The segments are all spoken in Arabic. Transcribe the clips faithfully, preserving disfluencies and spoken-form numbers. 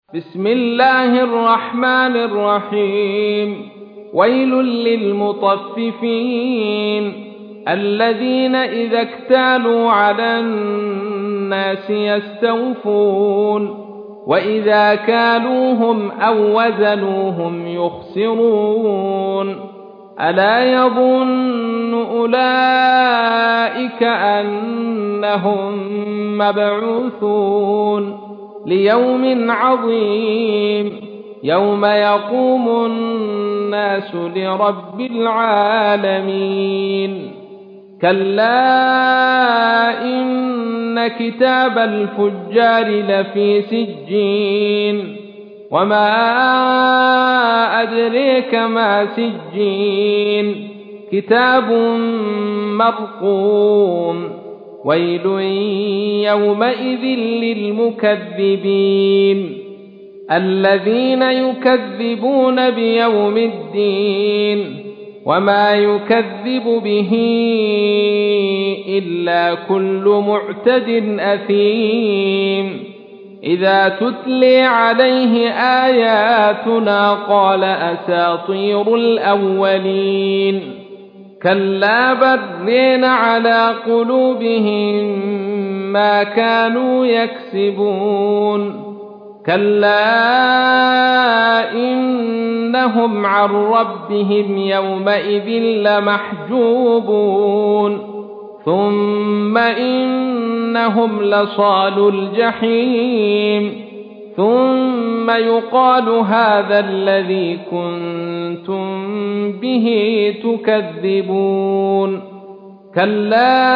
بسم الله الرحمن الرحيم ويل للمطففين الذين إذا اكتالوا على الناس يستوفون وإذا كالوهم أو وزنوهم يخسرون ألا يظن أولئك أنهم مبعوثون ليوم عظيم يوم يقوم الناس لرب العالمين كلا إن كتاب الفجار لفي سجين وما أدريك ما سجين كتاب مرقوم ويل يومئذ للمكذبين الذين يكذبون بيوم الدين وما يكذب به إلا كل معتد أثيم إذا تتلي عليه آياتنا قال أساطير الأولين كلا بَرِّنَ على قلوبهم ما كانوا يكسبون كلا إنهم عن ربهم يومئذ لمحجوبون ثم إنهم لصالو الجحيم ثم يقال هذا الذي كنتم به تكذبون كلا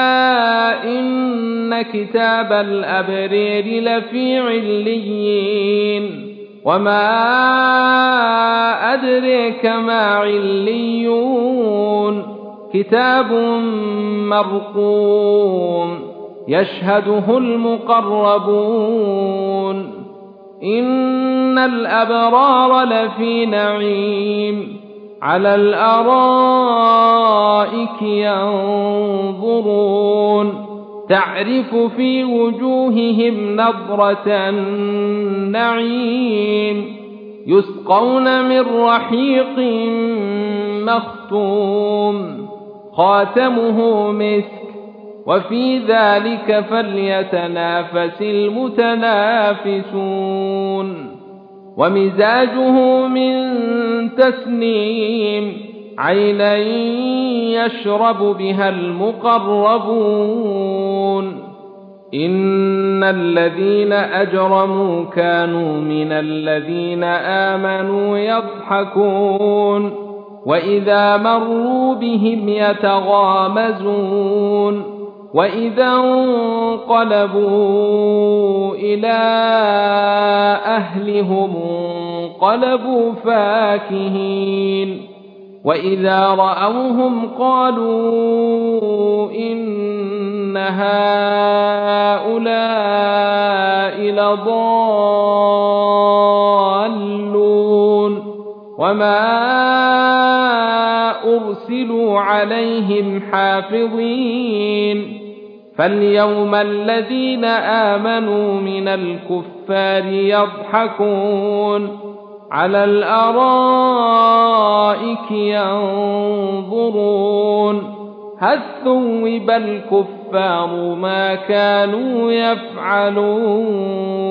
إن كتاب الأبرار لفي عليين وما أدريك ما عليون كتاب مرقوم يشهده المقربون إن الأبرار لفي نعيم على الأرائك ينظرون تعرف في وجوههم نضرة النعيم يسقون من رحيق مختوم خاتمه مسك وفي ذلك فليتنافس المتنافسون ومزاجه من تسنيم عينا يشرب بها المقربون إن الذين أجرموا كانوا من الذين آمنوا يضحكون وإذا مروا بهم يتغامزون وإذا انقلبوا إلى أهلهم انقلبوا فاكهين وإذا رأوهم قالوا إن هؤلاء لضالون وما أرسلوا عليهم حافظين فاليوم الذين آمنوا من الكفار يضحكون على الأرائك ينظرون هل ثوب الكفار ما كانوا يفعلون